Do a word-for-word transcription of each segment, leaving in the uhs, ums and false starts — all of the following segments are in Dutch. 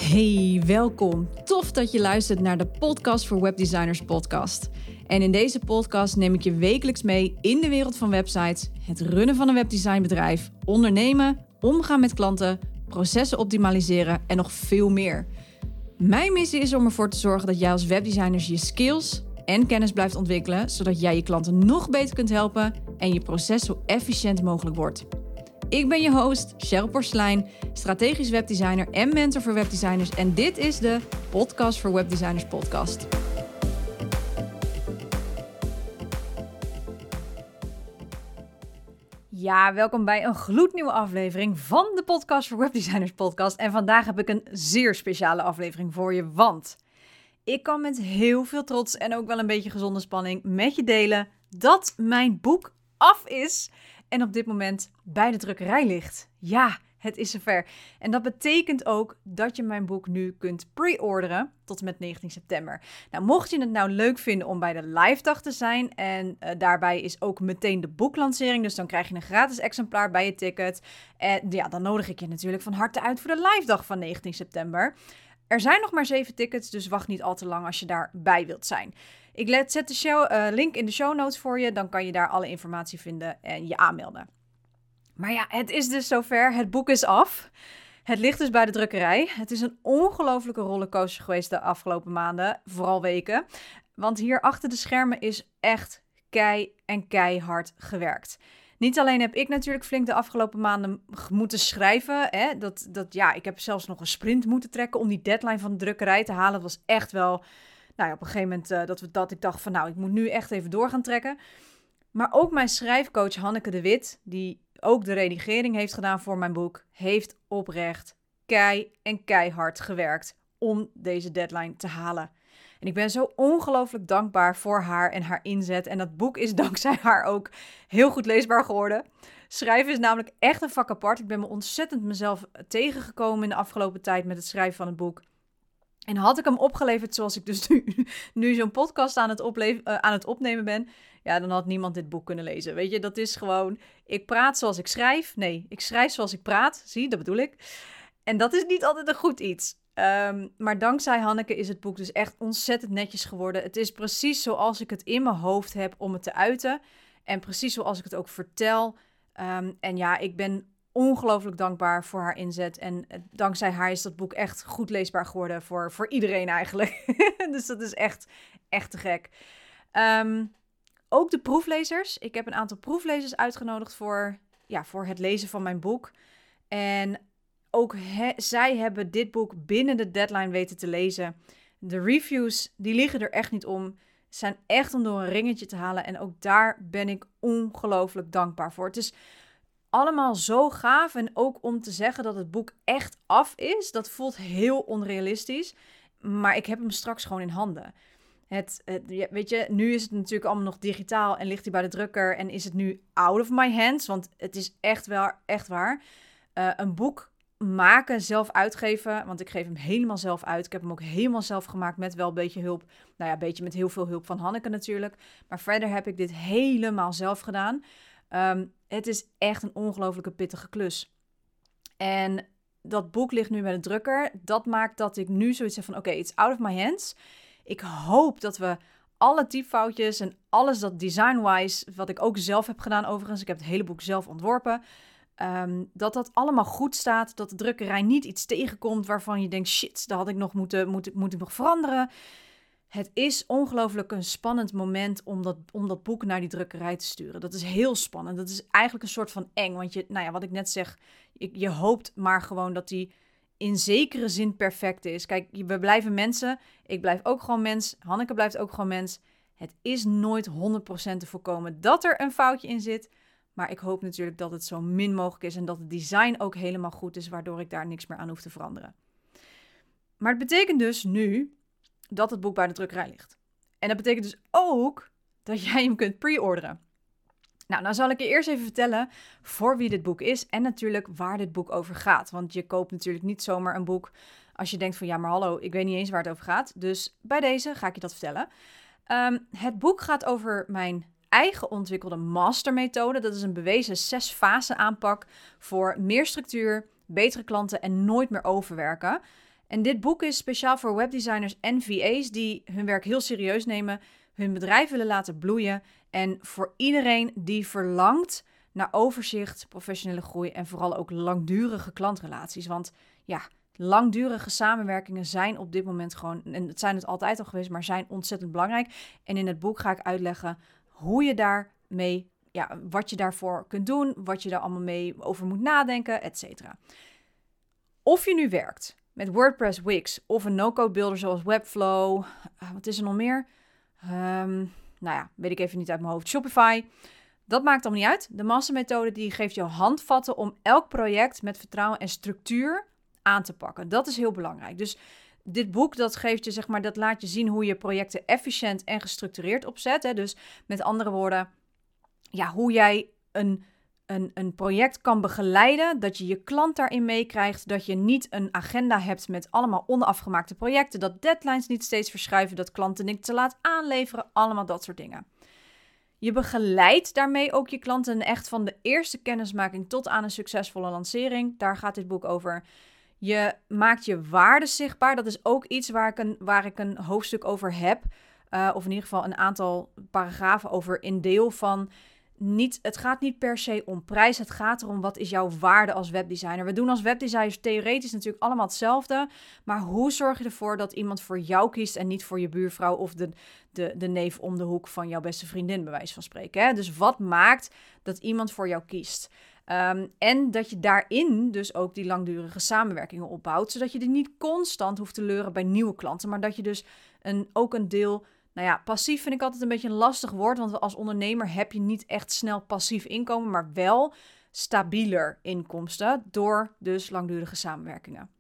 Hey, welkom. Tof dat je luistert naar de Podcast voor Webdesigners podcast. En in deze podcast neem ik je wekelijks mee in de wereld van websites, het runnen van een webdesignbedrijf, ondernemen, omgaan met klanten, processen optimaliseren en nog veel meer. Mijn missie is om ervoor te zorgen dat jij als webdesigner je skills en kennis blijft ontwikkelen, zodat jij je klanten nog beter kunt helpen en je proces zo efficiënt mogelijk wordt. Ik ben je host, Cheryl Porselein, strategisch webdesigner en mentor voor webdesigners. En dit is de Podcast voor Webdesigners podcast. Ja, welkom bij een gloednieuwe aflevering van de Podcast voor Webdesigners podcast. En vandaag heb ik een zeer speciale aflevering voor je, want ik kan met heel veel trots en ook wel een beetje gezonde spanning met je delen dat mijn boek af is en op dit moment bij de drukkerij ligt. Ja, het is zover. En dat betekent ook dat je mijn boek nu kunt pre-orderen tot en met negentien september. Nou, mocht je het nou leuk vinden om bij de live dag te zijn en uh, daarbij is ook meteen de boeklancering, dus dan krijg je een gratis exemplaar bij je ticket. En ja, dan nodig ik je natuurlijk van harte uit voor de live dag van negentien september. Er zijn nog maar zeven tickets, dus wacht niet al te lang als je daarbij wilt zijn. Ik let, zet de show, uh, link in de show notes voor je, dan kan je daar alle informatie vinden en je aanmelden. Maar ja, het is dus zover. Het boek is af. Het ligt dus bij de drukkerij. Het is een ongelofelijke rollercoaster geweest de afgelopen maanden, vooral weken. Want hier achter de schermen is echt kei en keihard gewerkt. Niet alleen heb ik natuurlijk flink de afgelopen maanden moeten schrijven. Hè, dat, dat, ja, ik heb zelfs nog een sprint moeten trekken om die deadline van de drukkerij te halen. Dat was echt wel, nou ja, op een gegeven moment uh, dat, we, dat ik dacht van nou, ik moet nu echt even door gaan trekken. Maar ook mijn schrijfcoach Hanneke de Wit, die ook de redigering heeft gedaan voor mijn boek, heeft oprecht kei en keihard gewerkt om deze deadline te halen. En ik ben zo ongelooflijk dankbaar voor haar en haar inzet. En dat boek is dankzij haar ook heel goed leesbaar geworden. Schrijven is namelijk echt een vak apart. Ik ben me ontzettend mezelf tegengekomen in de afgelopen tijd met het schrijven van het boek. En had ik hem opgeleverd zoals ik dus nu, nu zo'n podcast aan het, opleven, uh, aan het opnemen ben, ja, dan had niemand dit boek kunnen lezen. Weet je, dat is gewoon, ik praat zoals ik schrijf. Nee, ik schrijf zoals ik praat. Zie, dat bedoel ik. En dat is niet altijd een goed iets. Um, maar dankzij Hanneke is het boek dus echt ontzettend netjes geworden. Het is precies zoals ik het in mijn hoofd heb om het te uiten. En precies zoals ik het ook vertel. Um, en ja, ik ben ongelooflijk dankbaar voor haar inzet. En dankzij haar is dat boek echt goed leesbaar geworden voor, voor iedereen eigenlijk. Dus dat is echt, echt te gek. Um, ook de proeflezers. Ik heb een aantal proeflezers uitgenodigd voor, ja, voor het lezen van mijn boek. En ook he, zij hebben dit boek binnen de deadline weten te lezen. De reviews, die liggen er echt niet om. Zijn echt om door een ringetje te halen. En ook daar ben ik ongelooflijk dankbaar voor. Het is allemaal zo gaaf. En ook om te zeggen dat het boek echt af is, dat voelt heel onrealistisch. Maar ik heb hem straks gewoon in handen. Het, het, weet je, nu is het natuurlijk allemaal nog digitaal en ligt hij bij de drukker. En is het nu out of my hands, want het is echt wel echt waar. Uh, een boek maken, zelf uitgeven, want ik geef hem helemaal zelf uit. Ik heb hem ook helemaal zelf gemaakt met wel een beetje hulp. Nou ja, een beetje met heel veel hulp van Hanneke natuurlijk. Maar verder heb ik dit helemaal zelf gedaan. Um, het is echt een ongelofelijke pittige klus. En dat boek ligt nu bij de drukker. Dat maakt dat ik nu zoiets heb van oké, okay, it's out of my hands. Ik hoop dat we alle typfoutjes en alles dat design-wise, wat ik ook zelf heb gedaan overigens, ik heb het hele boek zelf ontworpen, Um, dat dat allemaal goed staat, dat de drukkerij niet iets tegenkomt waarvan je denkt, shit, dat had ik nog moeten, moet, moet ik nog veranderen. Het is ongelooflijk een spannend moment om dat, om dat boek naar die drukkerij te sturen. Dat is heel spannend. Dat is eigenlijk een soort van eng, want je, nou ja, wat ik net zeg, je, je hoopt maar gewoon dat die in zekere zin perfect is. Kijk, we blijven mensen, ik blijf ook gewoon mens, Hanneke blijft ook gewoon mens. Het is nooit honderd procent te voorkomen dat er een foutje in zit. Maar ik hoop natuurlijk dat het zo min mogelijk is en dat het design ook helemaal goed is, waardoor ik daar niks meer aan hoef te veranderen. Maar het betekent dus nu dat het boek bij de drukkerij ligt. En dat betekent dus ook dat jij hem kunt pre-orderen. Nou, nou zal ik je eerst even vertellen voor wie dit boek is en natuurlijk waar dit boek over gaat. Want je koopt natuurlijk niet zomaar een boek als je denkt van ja, maar hallo, ik weet niet eens waar het over gaat. Dus bij deze ga ik je dat vertellen. Um, het boek gaat over mijn eigen ontwikkelde mastermethode. Dat is een bewezen zes-fase aanpak voor meer structuur, betere klanten en nooit meer overwerken. En dit boek is speciaal voor webdesigners en V A's die hun werk heel serieus nemen, hun bedrijf willen laten bloeien en voor iedereen die verlangt naar overzicht, professionele groei en vooral ook langdurige klantrelaties. Want ja, langdurige samenwerkingen zijn op dit moment gewoon, en het zijn het altijd al geweest, maar zijn ontzettend belangrijk. En in het boek ga ik uitleggen hoe je daarmee, ja, wat je daarvoor kunt doen, wat je daar allemaal mee over moet nadenken, et cetera. Of je nu werkt met WordPress, Wix of een no-code builder zoals Webflow, uh, wat is er nog meer? Um, nou ja, weet ik even niet uit mijn hoofd. Shopify. Dat maakt allemaal niet uit. De mastermethode die geeft jou handvatten om elk project met vertrouwen en structuur aan te pakken. Dat is heel belangrijk. Dus dit boek dat geeft je, zeg maar, dat laat je zien hoe je projecten efficiënt en gestructureerd opzet. Hè? Dus met andere woorden, ja, hoe jij een, een, een project kan begeleiden, dat je je klant daarin meekrijgt, dat je niet een agenda hebt met allemaal onafgemaakte projecten, dat deadlines niet steeds verschuiven, dat klanten niet te laat aanleveren, allemaal dat soort dingen. Je begeleidt daarmee ook je klanten echt van de eerste kennismaking tot aan een succesvolle lancering. Daar gaat dit boek over. Je maakt je waarde zichtbaar. Dat is ook iets waar ik een, waar ik een hoofdstuk over heb. Uh, of in ieder geval een aantal paragrafen over in deel van. Niet, het gaat niet per se om prijs. Het gaat erom wat is jouw waarde als webdesigner. We doen als webdesigners theoretisch natuurlijk allemaal hetzelfde. Maar hoe zorg je ervoor dat iemand voor jou kiest en niet voor je buurvrouw of de, de, de neef om de hoek van jouw beste vriendin, bij wijze van spreken. Hè? Dus wat maakt dat iemand voor jou kiest? Um, en dat je daarin dus ook die langdurige samenwerkingen opbouwt. Zodat je er niet constant hoeft te leuren bij nieuwe klanten. Maar dat je dus een, ook een deel... Nou ja, passief vind ik altijd een beetje een lastig woord. Want als ondernemer heb je niet echt snel passief inkomen. Maar wel stabieler inkomsten door dus langdurige samenwerkingen.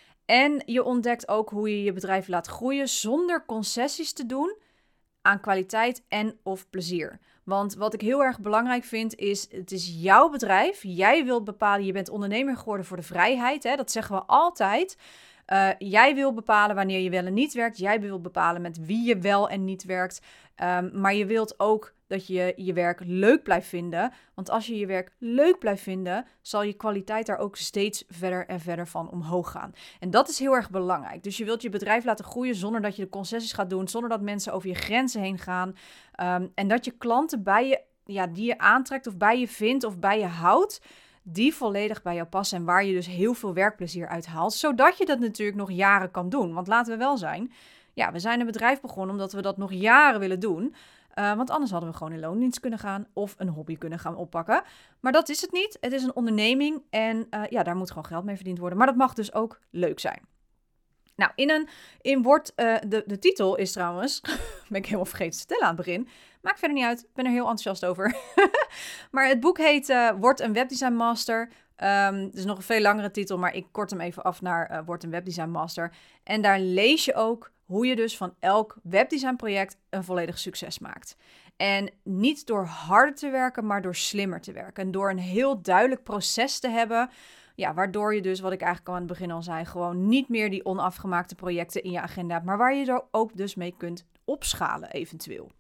En je ontdekt ook hoe je je bedrijf laat groeien zonder concessies te doen aan kwaliteit en of plezier. Want wat ik heel erg belangrijk vind is, het is jouw bedrijf. Jij wilt bepalen, je bent ondernemer geworden voor de vrijheid. Hè? Dat zeggen we altijd. Uh, jij wil bepalen wanneer je wel en niet werkt. Jij wilt bepalen met wie je wel en niet werkt. Um, maar je wilt ook dat je je werk leuk blijft vinden. Want als je je werk leuk blijft vinden, zal je kwaliteit daar ook steeds verder en verder van omhoog gaan. En dat is heel erg belangrijk. Dus je wilt je bedrijf laten groeien zonder dat je de concessies gaat doen. Zonder dat mensen over je grenzen heen gaan. Um, en dat je klanten bij je, ja, die je aantrekt of bij je vindt of bij je houdt, die volledig bij jou passen en waar je dus heel veel werkplezier uit haalt, zodat je dat natuurlijk nog jaren kan doen. Want laten we wel zijn, ja, we zijn een bedrijf begonnen omdat we dat nog jaren willen doen. Uh, want anders hadden we gewoon in loondienst kunnen gaan of een hobby kunnen gaan oppakken. Maar dat is het niet. Het is een onderneming en uh, ja, daar moet gewoon geld mee verdiend worden. Maar dat mag dus ook leuk zijn. Nou, in een in wordt uh, de, de titel is trouwens, ben ik helemaal vergeten te vertellen aan het begin. Maakt verder niet uit, ik ben er heel enthousiast over. Maar het boek heet uh, Word een Webdesign Master. Um, het is nog een veel langere titel, maar ik kort hem even af naar uh, Word een Webdesign Master. En daar lees je ook hoe je dus van elk webdesign project een volledig succes maakt. En niet door harder te werken, maar door slimmer te werken. En door een heel duidelijk proces te hebben. Ja, waardoor je dus, wat ik eigenlijk al aan het begin al zei, gewoon niet meer die onafgemaakte projecten in je agenda hebt. Maar waar je er ook dus mee kunt opschalen eventueel.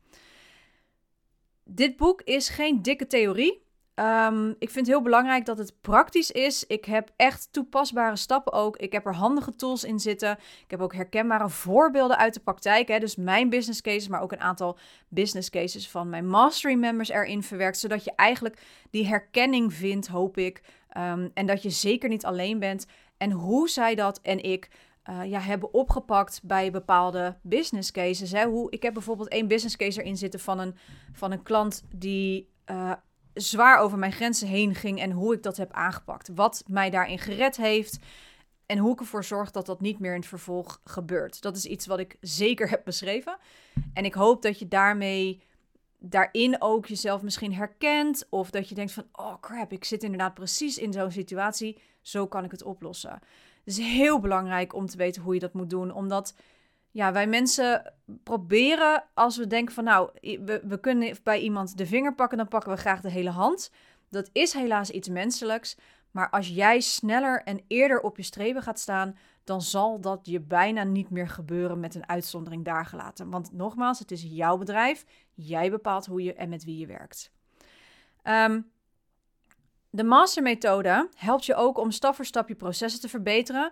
Dit boek is geen dikke theorie. Um, ik vind het heel belangrijk dat het praktisch is. Ik heb echt toepasbare stappen ook. Ik heb er handige tools in zitten. Ik heb ook herkenbare voorbeelden uit de praktijk. Hè? Dus mijn business cases, maar ook een aantal business cases van mijn mastery members erin verwerkt. Zodat je eigenlijk die herkenning vindt, hoop ik. Um, en dat je zeker niet alleen bent. En hoe zij dat en ik uh, ja, hebben opgepakt bij bepaalde business cases. Hè? Hoe, ik heb bijvoorbeeld één business case erin zitten van een, van een klant die Uh, zwaar over mijn grenzen heen ging en hoe ik dat heb aangepakt. Wat mij daarin gered heeft en hoe ik ervoor zorg dat dat niet meer in het vervolg gebeurt. Dat is iets wat ik zeker heb beschreven. En ik hoop dat je daarmee, daarin ook jezelf misschien herkent of dat je denkt van, oh crap, ik zit inderdaad precies in zo'n situatie. Zo kan ik het oplossen. Het is heel belangrijk om te weten hoe je dat moet doen, omdat ja, wij mensen proberen, als we denken van nou, we, we kunnen bij iemand de vinger pakken, dan pakken we graag de hele hand. Dat is helaas iets menselijks. Maar als jij sneller en eerder op je strepen gaat staan, dan zal dat je bijna niet meer gebeuren met een uitzondering daar gelaten. Want nogmaals, het is jouw bedrijf. Jij bepaalt hoe je en met wie je werkt. Um, de mastermethode helpt je ook om stap voor stap je processen te verbeteren.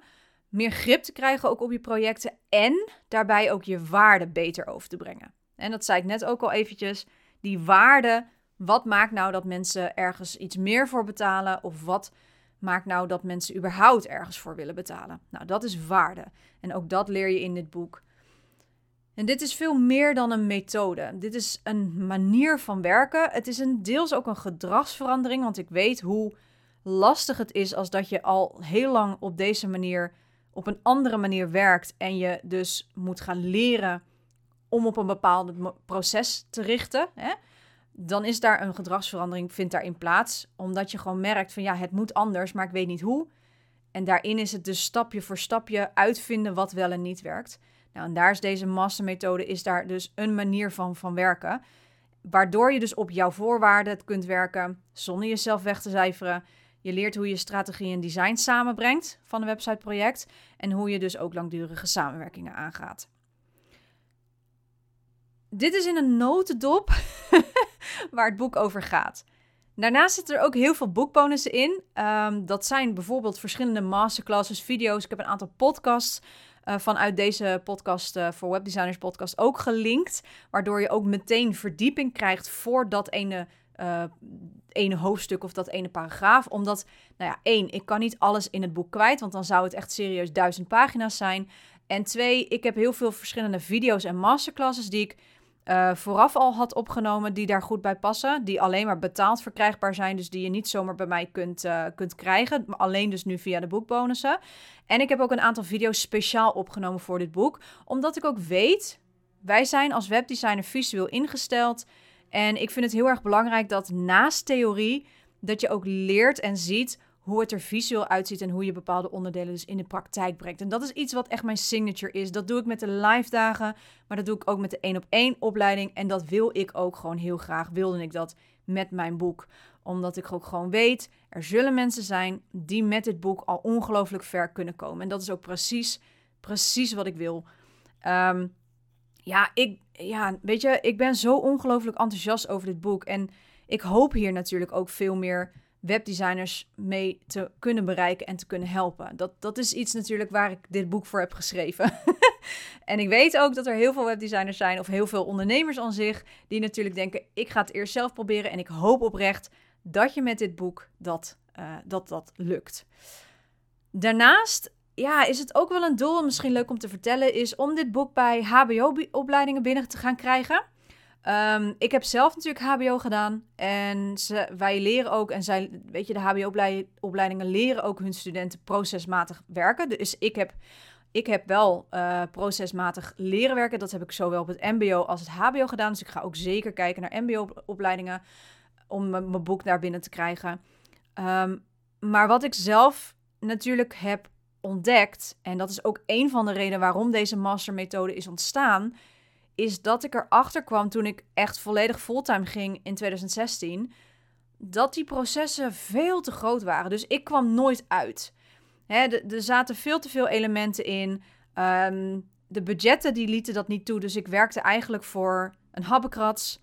meer grip te krijgen ook op je projecten en daarbij ook je waarde beter over te brengen. En dat zei ik net ook al eventjes, die waarde, wat maakt nou dat mensen ergens iets meer voor betalen of wat maakt nou dat mensen überhaupt ergens voor willen betalen? Nou, dat is waarde. En ook dat leer je in dit boek. En dit is veel meer dan een methode. Dit is een manier van werken. Het is een deels ook een gedragsverandering, want ik weet hoe lastig het is als dat je al heel lang op deze manier, op een andere manier werkt en je dus moet gaan leren om op een bepaald proces te richten, hè? Dan is daar een gedragsverandering, vindt daarin plaats, omdat je gewoon merkt van ja, het moet anders, maar ik weet niet hoe. En daarin is het dus stapje voor stapje uitvinden wat wel en niet werkt. Nou, en daar is deze mastermethode, is daar dus een manier van, van werken, waardoor je dus op jouw voorwaarden kunt werken, zonder jezelf weg te cijferen. Je leert hoe je strategie en design samenbrengt van een websiteproject en hoe je dus ook langdurige samenwerkingen aangaat. Dit is in een notendop waar het boek over gaat. Daarnaast zitten er ook heel veel boekbonussen in. Um, dat zijn bijvoorbeeld verschillende masterclasses, video's. Ik heb een aantal podcasts uh, vanuit deze podcast uh, voor Webdesigners podcast ook gelinkt. Waardoor je ook meteen verdieping krijgt voor dat ene, uh, ene hoofdstuk of dat ene paragraaf. Omdat, nou ja, één, ik kan niet alles in het boek kwijt, want dan zou het echt serieus duizend pagina's zijn. En twee, ik heb heel veel verschillende video's en masterclasses die ik Uh, vooraf al had opgenomen, die daar goed bij passen. Die alleen maar betaald verkrijgbaar zijn, dus die je niet zomaar bij mij kunt, uh, kunt krijgen. Maar alleen dus nu via de boekbonussen. En ik heb ook een aantal video's speciaal opgenomen voor dit boek. Omdat ik ook weet, wij zijn als webdesigner visueel ingesteld. En ik vind het heel erg belangrijk dat naast theorie, dat je ook leert en ziet hoe het er visueel uitziet en hoe je bepaalde onderdelen dus in de praktijk brengt. En dat is iets wat echt mijn signature is. Dat doe ik met de live dagen, maar dat doe ik ook met de één op één opleiding. En dat wil ik ook gewoon heel graag, wilde ik dat met mijn boek. Omdat ik ook gewoon weet, er zullen mensen zijn die met dit boek al ongelooflijk ver kunnen komen. En dat is ook precies, precies wat ik wil. Um, ja, ik, ja, weet je, ik ben zo ongelooflijk enthousiast over dit boek. En ik hoop hier natuurlijk ook veel meer webdesigners mee te kunnen bereiken en te kunnen helpen. Dat, dat is iets natuurlijk waar ik dit boek voor heb geschreven. En ik weet ook dat er heel veel webdesigners zijn of heel veel ondernemers aan zich die natuurlijk denken, ik ga het eerst zelf proberen en ik hoop oprecht dat je met dit boek dat, uh, dat, dat lukt. Daarnaast ja, is het ook wel een doel, misschien leuk om te vertellen, is om dit boek bij H B O-opleidingen binnen te gaan krijgen. Um, ik heb zelf natuurlijk H B O gedaan en ze, wij leren ook, en zij, weet je, de H B O-opleidingen leren ook hun studenten procesmatig werken. Dus ik heb, ik heb wel uh, procesmatig leren werken. Dat heb ik zowel op het M B O als het H B O gedaan. Dus ik ga ook zeker kijken naar M B O-opleidingen om mijn boek daar binnen te krijgen. Um, maar wat ik zelf natuurlijk heb ontdekt, en dat is ook een van de redenen waarom deze mastermethode is ontstaan, is dat ik erachter kwam toen ik echt volledig fulltime ging in twintig zestien, dat die processen veel te groot waren. Dus ik kwam nooit uit. Hè, er zaten veel te veel elementen in. Um, de budgetten die lieten dat niet toe, dus ik werkte eigenlijk voor een habbekrats.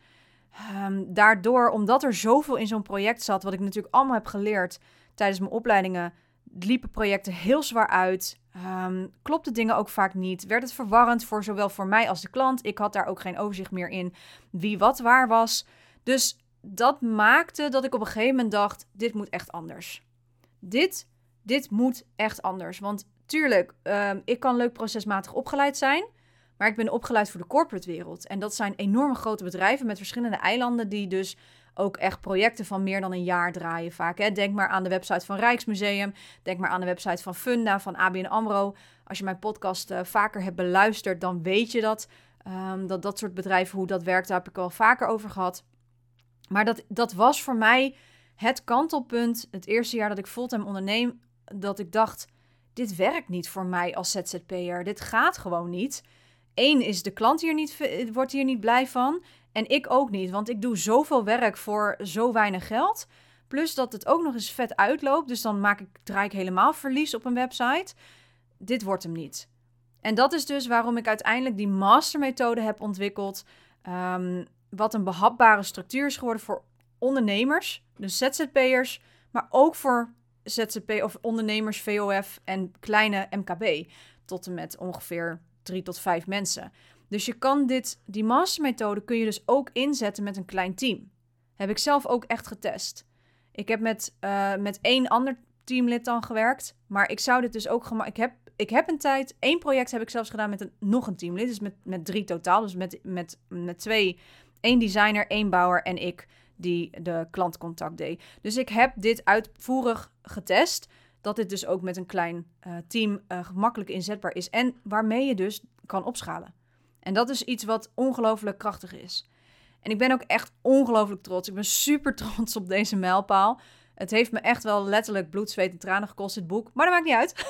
Um, daardoor, omdat er zoveel in zo'n project zat, wat ik natuurlijk allemaal heb geleerd tijdens mijn opleidingen, liepen projecten heel zwaar uit. Um, klopte dingen ook vaak niet. Werd het verwarrend voor zowel voor mij als de klant. Ik had daar ook geen overzicht meer in wie wat waar was. Dus dat maakte dat ik op een gegeven moment dacht, dit moet echt anders. Dit, dit moet echt anders. Want tuurlijk, um, ik kan leuk procesmatig opgeleid zijn, maar ik ben opgeleid voor de corporate wereld. En dat zijn enorme grote bedrijven met verschillende eilanden die dus ook echt projecten van meer dan een jaar draaien vaak. Hè. Denk maar aan de website van Rijksmuseum. Denk maar aan de website van Funda, van A B N AMRO. Als je mijn podcast uh, vaker hebt beluisterd, dan weet je dat. Um, dat dat soort bedrijven, hoe dat werkt, daar heb ik al vaker over gehad. Maar dat, dat was voor mij het kantelpunt, het eerste jaar dat ik fulltime onderneem, dat ik dacht, dit werkt niet voor mij als Z Z P'er. Dit gaat gewoon niet. Eén is de klant hier niet, wordt hier niet blij van. En ik ook niet, want ik doe zoveel werk voor zo weinig geld. Plus dat het ook nog eens vet uitloopt. Dus dan maak ik, draai ik helemaal verlies op een website. Dit wordt hem niet. En dat is dus waarom ik uiteindelijk die mastermethode heb ontwikkeld. Um, wat een behapbare structuur is geworden voor ondernemers. Dus Z Z P'ers, maar ook voor Z Z P of ondernemers, V O F en kleine M K B. Tot en met ongeveer drie tot vijf mensen. Dus je kan dit, die mastermethode kun je dus ook inzetten met een klein team. Heb ik zelf ook echt getest. Ik heb met, uh, met één ander teamlid dan gewerkt. Maar ik zou dit dus ook gemaakt. Ik heb, ik heb een tijd, één project heb ik zelfs gedaan met een, nog een teamlid. Dus met, met drie totaal. Dus met, met, met twee, één designer, één bouwer en ik die de klantcontact deed. Dus ik heb dit uitvoerig getest. Dat dit dus ook met een klein uh, team uh, gemakkelijk inzetbaar is. En waarmee je dus kan opschalen. En dat is iets wat ongelooflijk krachtig is. En ik ben ook echt ongelooflijk trots. Ik ben super trots op deze mijlpaal. Het heeft me echt wel letterlijk bloed, zweet en tranen gekost, dit boek. Maar dat maakt niet uit.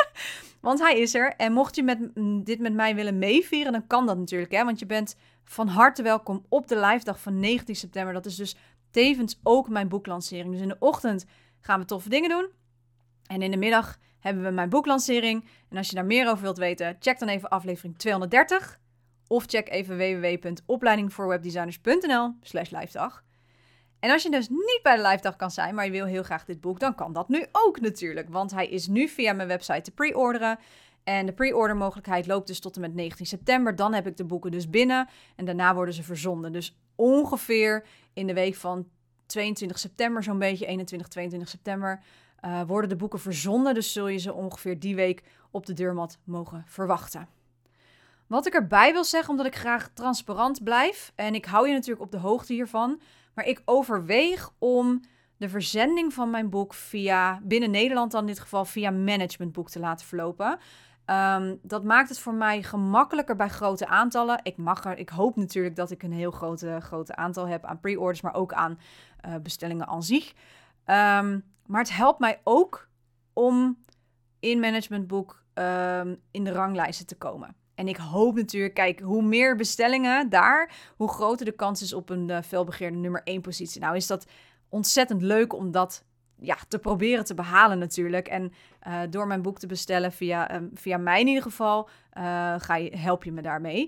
Want hij is er. En mocht je met, dit met mij willen meevieren, dan kan dat natuurlijk. Hè? Want je bent van harte welkom op de live dag van negentien september. Dat is dus tevens ook mijn boeklancering. Dus in de ochtend gaan we toffe dingen doen. En in de middag hebben we mijn boeklancering. En als je daar meer over wilt weten, check dan even aflevering tweehonderddertig. Of check even w w w punt opleiding voor webdesigners punt n l slash livedag. En als je dus niet bij de live dag kan zijn, maar je wil heel graag dit boek, dan kan dat nu ook natuurlijk. Want hij is nu via mijn website te pre-orderen. En de pre-order mogelijkheid loopt dus tot en met negentien september. Dan heb ik de boeken dus binnen en daarna worden ze verzonden. Dus ongeveer in de week van tweeëntwintig september, zo'n beetje eenentwintig, tweeëntwintig september, uh, worden de boeken verzonden. Dus zul je ze ongeveer die week op de deurmat mogen verwachten. Wat ik erbij wil zeggen, omdat ik graag transparant blijf, en ik hou je natuurlijk op de hoogte hiervan, maar ik overweeg om de verzending van mijn boek via, binnen Nederland dan in dit geval, via Managementboek te laten verlopen. Um, dat maakt het voor mij gemakkelijker bij grote aantallen. Ik, mag er, ik hoop natuurlijk dat ik een heel grote, grote aantal heb aan pre-orders, maar ook aan uh, bestellingen aan zich. Um, maar het helpt mij ook om in Managementboek um, in de ranglijsten te komen. En ik hoop natuurlijk, kijk, hoe meer bestellingen daar, hoe groter de kans is op een uh, felbegeerde nummer één positie. Nou is dat ontzettend leuk om dat ja, te proberen te behalen natuurlijk. En uh, door mijn boek te bestellen via, um, via mij in ieder geval, uh, ga je, help je me daarmee.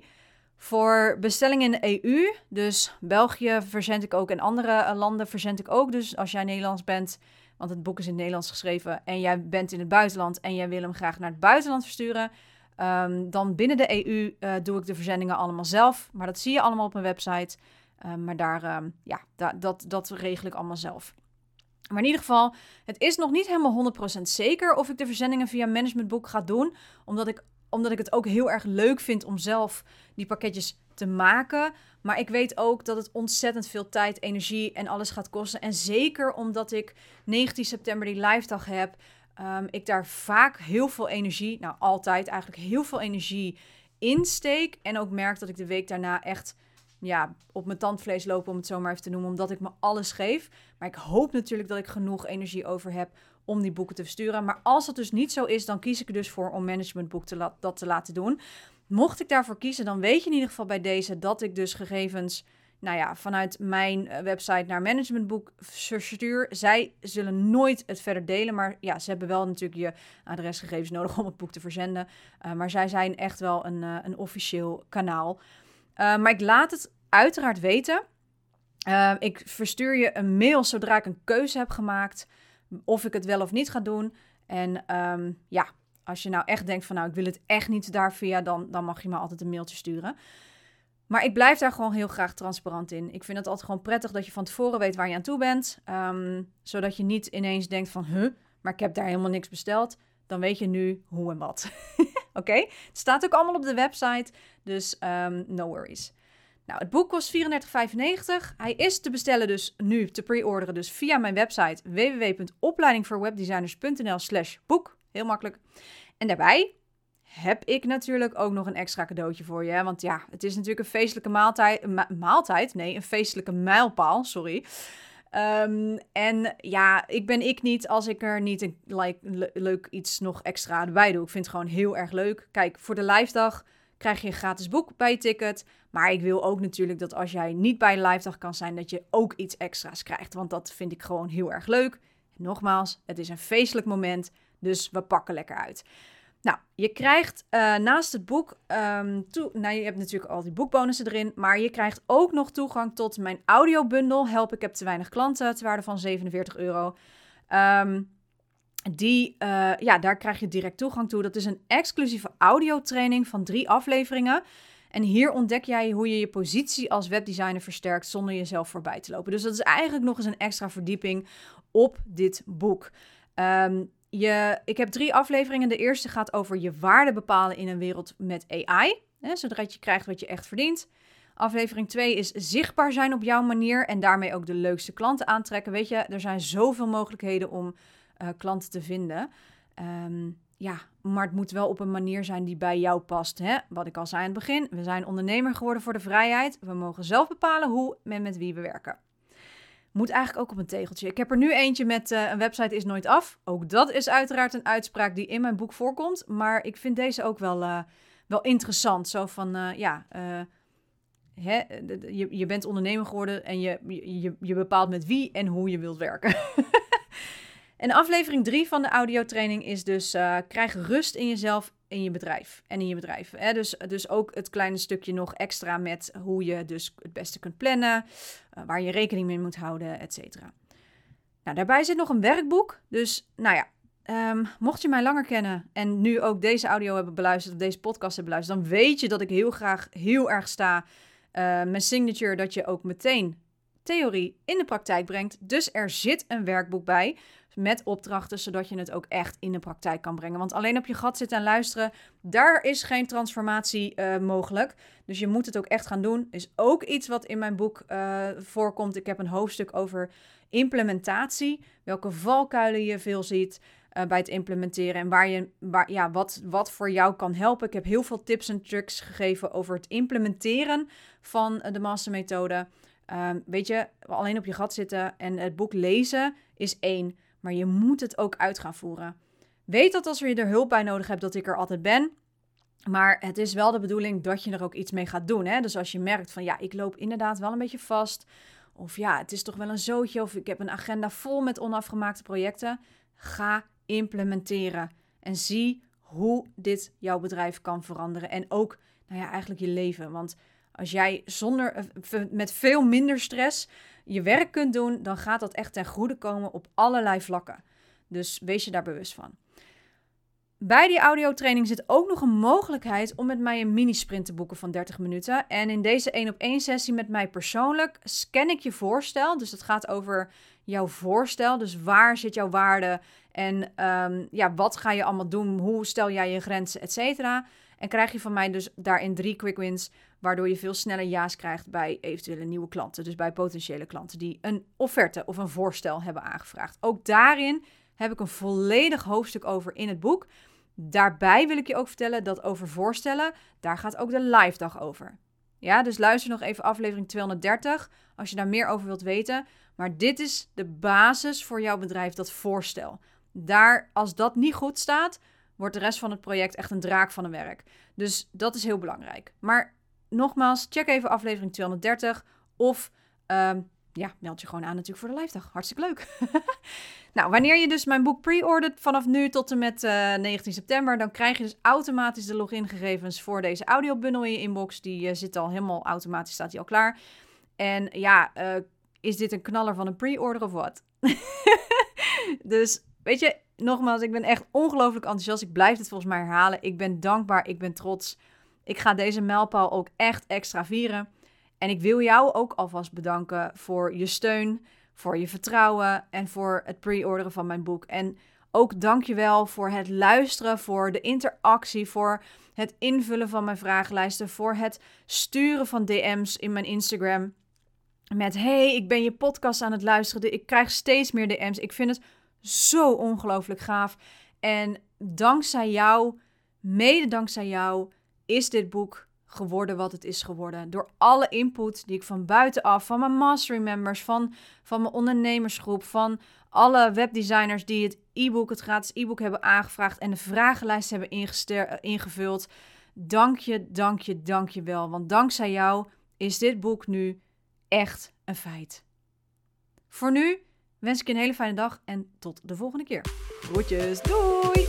Voor bestellingen in de E U, dus België verzend ik ook en andere uh, landen verzend ik ook. Dus als jij Nederlands bent, want het boek is in het Nederlands geschreven en jij bent in het buitenland en jij wil hem graag naar het buitenland versturen, Um, dan binnen de E U uh, doe ik de verzendingen allemaal zelf. Maar dat zie je allemaal op mijn website. Uh, maar daar, um, ja, da- dat, dat regel ik allemaal zelf. Maar in ieder geval, het is nog niet helemaal honderd procent zeker of ik de verzendingen via Managementboek ga doen. Omdat ik, omdat ik het ook heel erg leuk vind om zelf die pakketjes te maken. Maar ik weet ook dat het ontzettend veel tijd, energie en alles gaat kosten. En zeker omdat ik negentien september die live dag heb, Um, ik daar vaak heel veel energie, nou altijd eigenlijk heel veel energie insteek. En ook merk dat ik de week daarna echt ja, op mijn tandvlees loop, om het zo maar even te noemen, omdat ik me alles geef. Maar ik hoop natuurlijk dat ik genoeg energie over heb om die boeken te versturen. Maar als dat dus niet zo is, dan kies ik er dus voor om Managementboek te la- dat te laten doen. Mocht ik daarvoor kiezen, dan weet je in ieder geval bij deze dat ik dus gegevens, nou ja, vanuit mijn website naar Managementboek verstuur. Zij zullen nooit het verder delen, maar ja, ze hebben wel natuurlijk je adresgegevens nodig om het boek te verzenden. Uh, maar zij zijn echt wel een, uh, een officieel kanaal. Uh, maar ik laat het uiteraard weten. Uh, ik verstuur je een mail zodra ik een keuze heb gemaakt of ik het wel of niet ga doen. En um, ja, als je nou echt denkt van nou, ik wil het echt niet daar via, dan, dan mag je me altijd een mailtje sturen. Maar ik blijf daar gewoon heel graag transparant in. Ik vind het altijd gewoon prettig dat je van tevoren weet waar je aan toe bent. Um, zodat je niet ineens denkt van, huh, maar ik heb daar helemaal niks besteld. Dan weet je nu hoe en wat. Oké? Okay? Het staat ook allemaal op de website, dus um, no worries. Nou, het boek kost vierendertig vijfennegentig. Hij is te bestellen dus nu, te pre-orderen, dus via mijn website w w w punt opleiding voor webdesigners punt n l slash boek. Heel makkelijk. En daarbij heb ik natuurlijk ook nog een extra cadeautje voor je. Hè? Want ja, het is natuurlijk een feestelijke maaltijd. Ma- maaltijd? Nee, een feestelijke mijlpaal, sorry. Um, en ja, ik ben ik niet als ik er niet een like, le- leuk iets nog extra erbij doe. Ik vind het gewoon heel erg leuk. Kijk, voor de live dag krijg je een gratis boek bij je ticket. Maar ik wil ook natuurlijk dat als jij niet bij de live dag kan zijn, dat je ook iets extra's krijgt. Want dat vind ik gewoon heel erg leuk. En nogmaals, het is een feestelijk moment, dus we pakken lekker uit. Nou, je krijgt uh, naast het boek, um, toe, nou je hebt natuurlijk al die boekbonussen erin, maar je krijgt ook nog toegang tot mijn audiobundel. Help, ik heb te weinig klanten, ter waarde van zevenenveertig euro. Um, Die, uh, ja, daar krijg je direct toegang toe. Dat is een exclusieve audiotraining van drie afleveringen. En hier ontdek jij hoe je je positie als webdesigner versterkt zonder jezelf voorbij te lopen. Dus dat is eigenlijk nog eens een extra verdieping op dit boek. Um, je, ik heb drie afleveringen. De eerste gaat over je waarde bepalen in een wereld met A I. Hè, zodat je krijgt wat je echt verdient. Aflevering twee is zichtbaar zijn op jouw manier en daarmee ook de leukste klanten aantrekken. Weet je, er zijn zoveel mogelijkheden om uh, klanten te vinden. Um, ja, maar het moet wel op een manier zijn die bij jou past. Hè? Wat ik al zei aan het begin, we zijn ondernemer geworden voor de vrijheid. We mogen zelf bepalen hoe en met wie we werken. Moet eigenlijk ook op een tegeltje. Ik heb er nu eentje met uh, een website is nooit af. Ook dat is uiteraard een uitspraak die in mijn boek voorkomt. Maar ik vind deze ook wel, uh, wel interessant. Zo van, uh, ja... Uh, He, je, je bent ondernemer geworden en je, je, je bepaalt met wie en hoe je wilt werken. En aflevering drie van de audiotraining is dus uh, krijg rust in jezelf in je bedrijf en in je bedrijf. He, dus, dus ook het kleine stukje nog extra met hoe je dus het beste kunt plannen, uh, waar je rekening mee moet houden, et cetera. Nou, daarbij zit nog een werkboek. Dus nou ja, um, mocht je mij langer kennen en nu ook deze audio hebben beluisterd of deze podcast hebben beluisterd, dan weet je dat ik heel graag heel erg sta... Uh, mijn signature dat je ook meteen theorie in de praktijk brengt. Dus er zit een werkboek bij met opdrachten, zodat je het ook echt in de praktijk kan brengen. Want alleen op je gat zitten en luisteren, daar is geen transformatie uh, mogelijk. Dus je moet het ook echt gaan doen. Is ook iets wat in mijn boek uh, voorkomt. Ik heb een hoofdstuk over implementatie. Welke valkuilen je veel ziet uh, bij het implementeren. En waar je, waar, ja, wat, wat voor jou kan helpen. Ik heb heel veel tips en tricks gegeven over het implementeren van de mastermethode. Um, weet je, alleen op je gat zitten en het boek lezen is één. Maar je moet het ook uit gaan voeren. Weet dat als je er hulp bij nodig hebt, dat ik er altijd ben. Maar het is wel de bedoeling dat je er ook iets mee gaat doen. Hè? Dus als je merkt van ja, ik loop inderdaad wel een beetje vast. Of ja, het is toch wel een zootje. Of ik heb een agenda vol met onafgemaakte projecten. Ga implementeren. En zie hoe dit jouw bedrijf kan veranderen. En ook, nou ja, eigenlijk je leven. Want als jij zonder, met veel minder stress je werk kunt doen, dan gaat dat echt ten goede komen op allerlei vlakken. Dus wees je daar bewust van. Bij die audiotraining zit ook nog een mogelijkheid om met mij een mini-sprint te boeken van dertig minuten. En in deze één op één sessie met mij persoonlijk scan ik je voorstel. Dus dat gaat over jouw voorstel. Dus waar zit jouw waarde en um, ja, wat ga je allemaal doen? Hoe stel jij je grenzen, et cetera. En krijg je van mij dus daarin drie quick wins, waardoor je veel sneller ja's krijgt bij eventuele nieuwe klanten. Dus bij potentiële klanten die een offerte of een voorstel hebben aangevraagd. Ook daarin heb ik een volledig hoofdstuk over in het boek. Daarbij wil ik je ook vertellen dat over voorstellen, daar gaat ook de live dag over. Ja, dus luister nog even aflevering tweehonderddertig als je daar meer over wilt weten. Maar dit is de basis voor jouw bedrijf, dat voorstel. Daar, als dat niet goed staat, wordt de rest van het project echt een draak van een werk. Dus dat is heel belangrijk. Maar nogmaals, check even aflevering tweehonderddertig of um, ja, meld je gewoon aan natuurlijk voor de live dag. Hartstikke leuk. Nou, wanneer je dus mijn boek pre-ordert vanaf nu tot en met uh, negentien september, dan krijg je dus automatisch de logingegevens voor deze audiobundel in je inbox. Die uh, zit al helemaal automatisch, staat die al klaar. En ja, uh, is dit een knaller van een pre-order of wat? Dus weet je, nogmaals, ik ben echt ongelooflijk enthousiast. Ik blijf het volgens mij herhalen. Ik ben dankbaar, ik ben trots. Ik ga deze mijlpaal ook echt extra vieren. En ik wil jou ook alvast bedanken voor je steun, voor je vertrouwen en voor het pre-orderen van mijn boek. En ook dankjewel voor het luisteren, voor de interactie, voor het invullen van mijn vragenlijsten, voor het sturen van D M's in mijn Instagram. Met, hey, ik ben je podcast aan het luisteren. Ik krijg steeds meer D M's. Ik vind het zo ongelooflijk gaaf. En dankzij jou, mede dankzij jou, is dit boek geworden wat het is geworden. Door alle input die ik van buitenaf, van mijn mastery members, van, van mijn ondernemersgroep, van alle webdesigners die het e-book, het gratis e-book hebben aangevraagd en de vragenlijst hebben ingester- ingevuld. Dank je, dank je, dank je wel. Want dankzij jou is dit boek nu echt een feit. Voor nu wens ik je een hele fijne dag en tot de volgende keer. Groetjes, doei!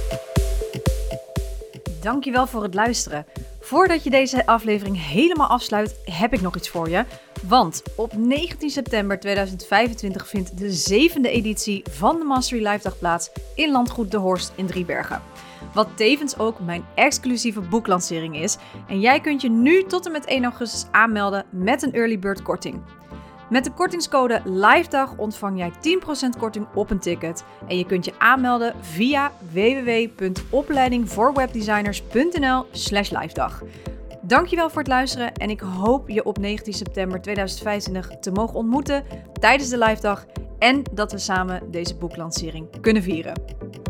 Dankjewel voor het luisteren. Voordat je deze aflevering helemaal afsluit, heb ik nog iets voor je. Want op negentien september tweeduizend vijfentwintig vindt de zevende editie van de Mastery Live Dag plaats in Landgoed De Horst in Driebergen. Wat tevens ook mijn exclusieve boeklancering is. En jij kunt je nu tot en met één augustus aanmelden met een early bird korting. Met de kortingscode LIVEDAG ontvang jij tien procent korting op een ticket. En je kunt je aanmelden via w w w punt opleiding voor webdesigners punt n l slash livedag. Dankjewel voor het luisteren en ik hoop je op negentien september tweeduizend vijfentwintig te mogen ontmoeten tijdens de live dag en dat we samen deze boeklancering kunnen vieren.